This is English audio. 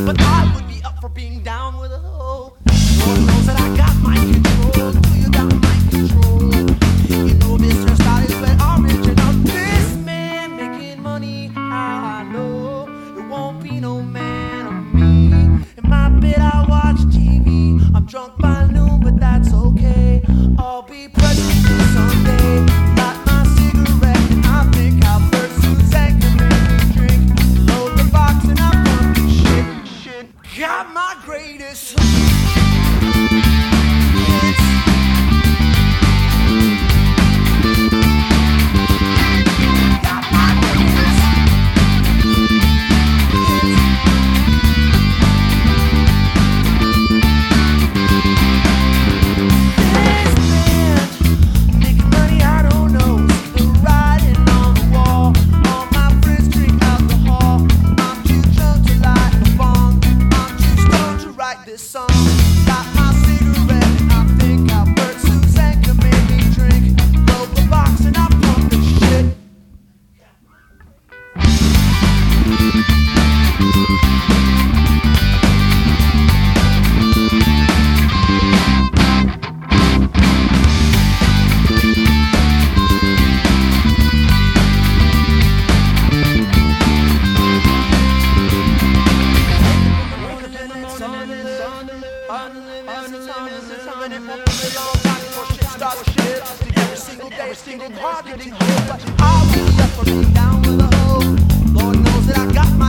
but I would be up for being down with a hoe. Lord knows that I got my control. You got my control. You know this hairstyle is very original. This man making money, I know it won't be no man of me. In my bed I watch TV. I'm drunk by noon, but that's okay. I'll be president someday. Light my cigarette and I think how first Suzanne can make me drink. Load the box and I pump the shit. Got my greatest hits. Got my greatest making money, I don't know. The writing on the wall. All my friends drink alcohol. I'm too drunk to light a bong. I'm too stoned to write this song. Light my cigarette and I think how Bert Suzanne can make me drink. Load the box and I pump the shit. Every single day, hard getting hit, but I will be up for being down with a hoe. Lord knows that I got my